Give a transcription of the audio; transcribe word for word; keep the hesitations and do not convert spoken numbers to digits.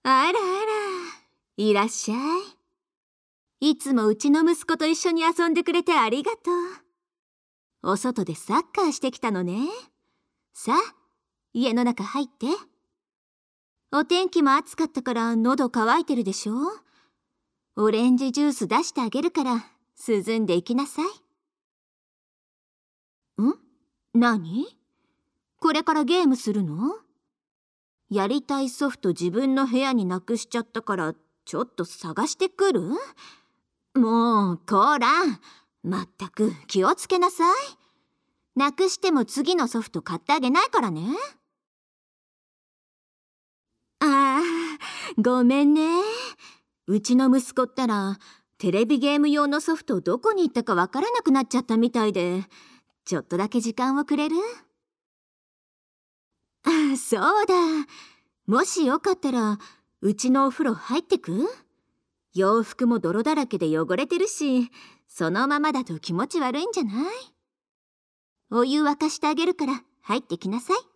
あらあら、いらっしゃい。いつもうちの息子と一緒に遊んでくれてありがとう。お外でサッカーしてきたのね。さあ、家の中入って。お天気も暑かったから喉乾いてるでしょ。オレンジジュース出してあげるから涼んでいきなさい。ん？何？これからゲームするの？やりたいソフト自分の部屋になくしちゃったからちょっと探してくる？もうこら、まったく気をつけなさい。なくしても次のソフト買ってあげないからね。ああ、ごめんね。うちの息子ったらテレビゲーム用のソフトどこに行ったかわからなくなっちゃったみたいで、ちょっとだけ時間をくれる？あ、そうだ。もしよかったらうちのお風呂入ってく？洋服も泥だらけで汚れてるし、そのままだと気持ち悪いんじゃない？お湯沸かしてあげるから入ってきなさい。